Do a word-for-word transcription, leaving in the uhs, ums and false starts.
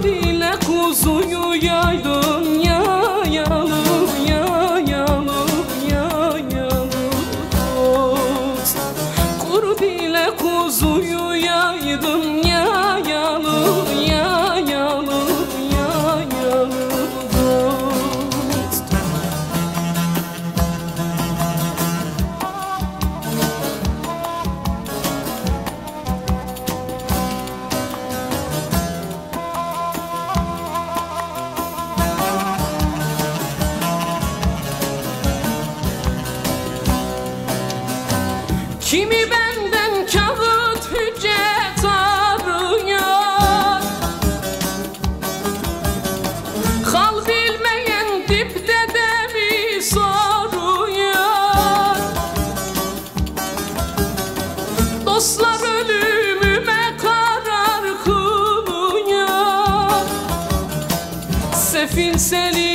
dile kuzuyu yaydın yayalım, yayalım, yayalım dost. Kuru dile kuzuyu yaydın yayalım, yayalım, yayalım dost. Kimi benden kağıt hüccet arıyor, hal bilmeyen dipte de mi soruyor? Dostlar ölümüme karar kılıyor, sefil seli